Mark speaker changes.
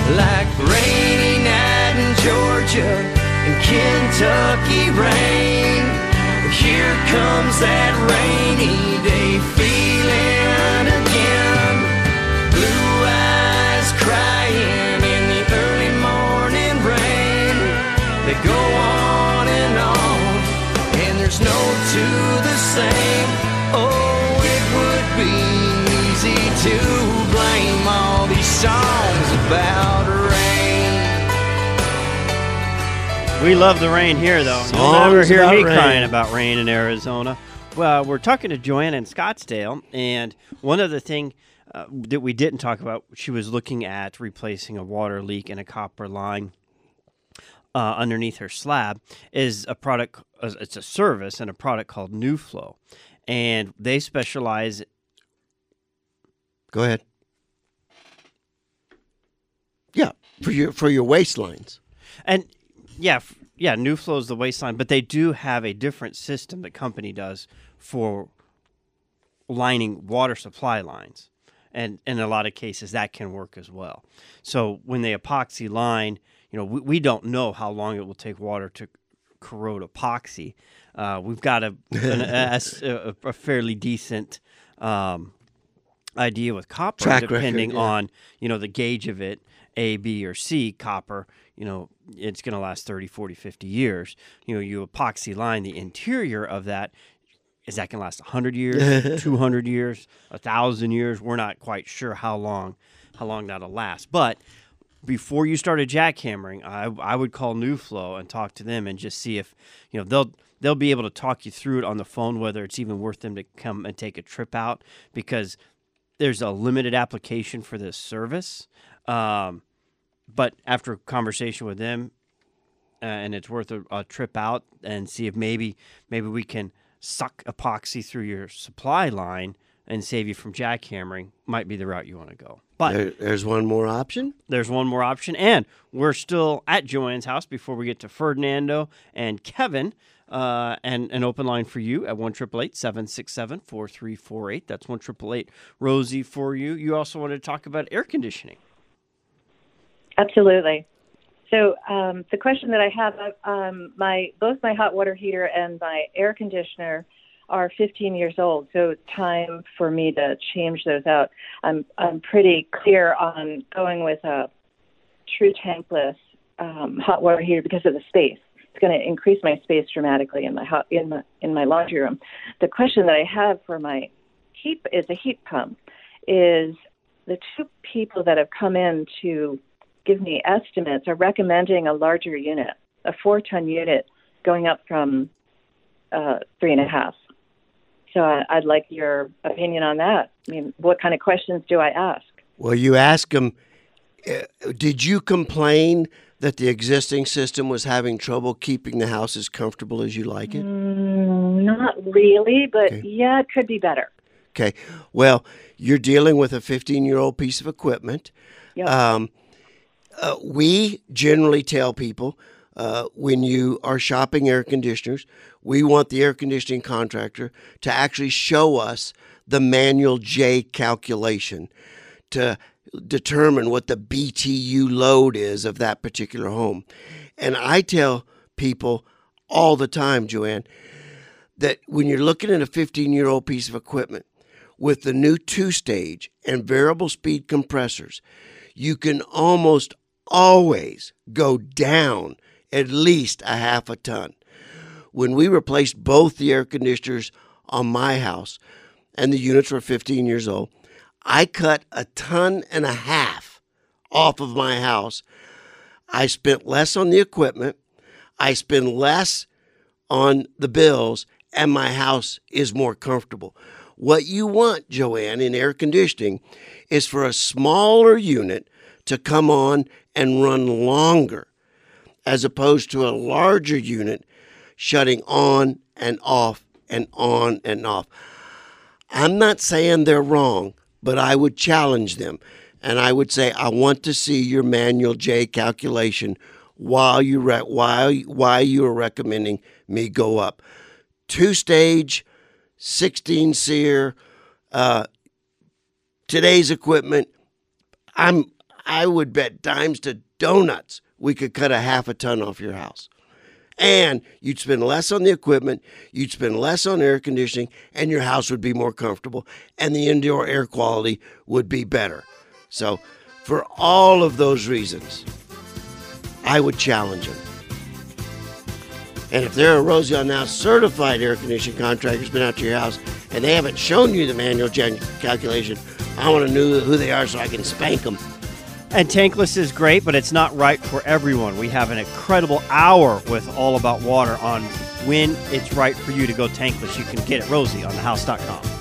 Speaker 1: like rainy night in Georgia and Kentucky rain. Here comes that rainy day feeling again. Blue eyes crying in the early morning rain. They go on, and there's no two the same. Oh, it would be easy to blame all these songs about rain.
Speaker 2: We love the rain here, though. You'll never hear me crying about rain in Arizona. Well, we're talking to Joanna in Scottsdale, and one other thing that we didn't talk about, she was looking at replacing a water leak in a copper line underneath her slab, is a product, it's a service and a product called NewFlow. And they specialize.
Speaker 3: Go ahead. Yeah, for your waistlines.
Speaker 2: And yeah, NewFlow is the waistline, but they do have a different system the company does for lining water supply lines. And in a lot of cases, that can work as well. So when they epoxy line, we don't know how long it will take water to corrode epoxy. We've got a fairly decent idea with copper, depending on the gauge of it, A, B, or C. Copper, it's going to last 30, 40, 50 years. You epoxy line the interior of that. Is that going to last 100 years, 200 years, 1,000 years? We're not quite sure how long that'll last. But before you started jackhammering, I would call NewFlow and talk to them and just see if they'll be able to talk you through it on the phone, whether it's even worth them to come and take a trip out, because there's a limited application for this service. But after a conversation with them, and it's worth a trip out and see if maybe we can suck epoxy through your supply line and save you from jackhammering, might be the route you want to go. But
Speaker 3: there's one more option.
Speaker 2: There's one more option, and we're still at Joanne's house before we get to Ferdinando and Kevin, and an open line for you at 1-888-767-4348. That's 1-888-ROSIE for you. You also wanted to talk about air conditioning.
Speaker 4: Absolutely. So the question that I have, both my hot water heater and my air conditioner are 15 years old, so it's time for me to change those out. I'm pretty clear on going with a true tankless hot water heater because of the space. It's going to increase my space dramatically in my laundry room. The question that I have for my heat pump is the two people that have come in to give me estimates are recommending a larger unit, a 4-ton unit going up from 3.5. So I'd like your opinion on that. I mean, what kind of questions do I ask?
Speaker 3: Well, you ask them, did you complain that the existing system was having trouble keeping the house as comfortable as you like it?
Speaker 4: Not really, but okay. Yeah, it could be better.
Speaker 3: Okay. Well, you're dealing with a 15-year-old piece of equipment.
Speaker 4: Yep.
Speaker 3: We generally tell people when you are shopping air conditioners, we want the air conditioning contractor to actually show us the manual J calculation to determine what the BTU load is of that particular home. And I tell people all the time, Joanne, that when you're looking at a 15-year-old piece of equipment with the new 2-stage and variable speed compressors, you can almost always go down at least a half a ton. When we replaced both the air conditioners on my house and the units were 15 years old, I cut 1.5 tons off of my house. I spent less on the equipment. I spend less on the bills, and my house is more comfortable. What you want, Joanne, in air conditioning is for a smaller unit to come on and run longer, as opposed to a larger unit shutting on and off and on and off. I'm not saying they're wrong, but I would challenge them. And I would say, I want to see your manual J calculation while you are recommending me go up. 2-stage, 16 SEER, today's equipment, I'm I would bet dimes to donuts we could cut a half a ton off your house. And you'd spend less on the equipment, you'd spend less on air conditioning, and your house would be more comfortable, and the indoor air quality would be better. So for all of those reasons, I would challenge them. And if they're a Rosie Now certified air conditioning contractor who's been out to your house and they haven't shown you the manual calculation, I want to know who they are so I can spank them.
Speaker 2: And tankless is great, but it's not right for everyone. We have an incredible hour with All About Water on when it's right for you to go tankless. You can get it, Rosie, on thehouse.com.